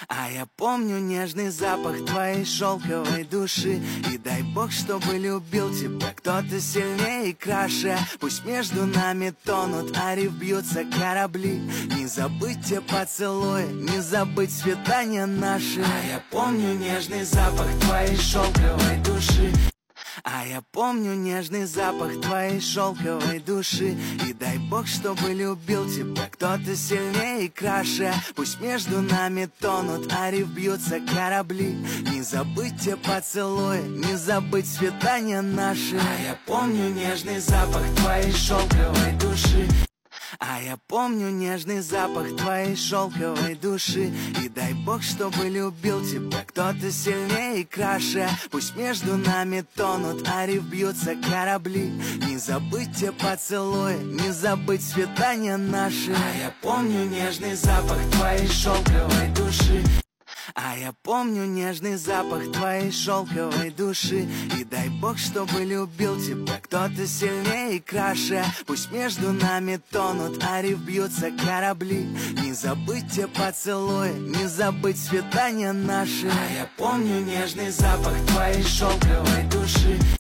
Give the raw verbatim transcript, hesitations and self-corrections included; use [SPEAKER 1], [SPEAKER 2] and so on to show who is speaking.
[SPEAKER 1] А я помню нежный запах твоей шелковой души. И дай бог, чтобы любил тебя кто-то сильнее и краше. Пусть между нами тонут, а риф бьются корабли. Не забыть те поцелуи, не забыть свидания наши. А я помню нежный запах твоей шелковой души. А я помню нежный запах твоей шелковой души. И дай бог, чтобы любил тебя кто-то сильнее и краше. Пусть между нами тонут, а риф бьются корабли. Не забыть те поцелуи, не забыть свидания наши. А я помню нежный запах твоей шелковой души. А я помню нежный запах твоей шелковой души. И дай бог, чтобы любил тебя кто-то сильнее и краше. Пусть между нами тонут, а риф бьются корабли. Не забыть те поцелуи, не забыть свидания наши. А я помню нежный запах твоей шелковой души. А я помню нежный запах твоей шелковой души. И дай бог, чтобы любил тебя кто-то сильнее и краше. Пусть между нами тонут, а риф бьются корабли. Не забыть те поцелуи, не забыть свидания наши. А я помню нежный запах твоей шелковой души.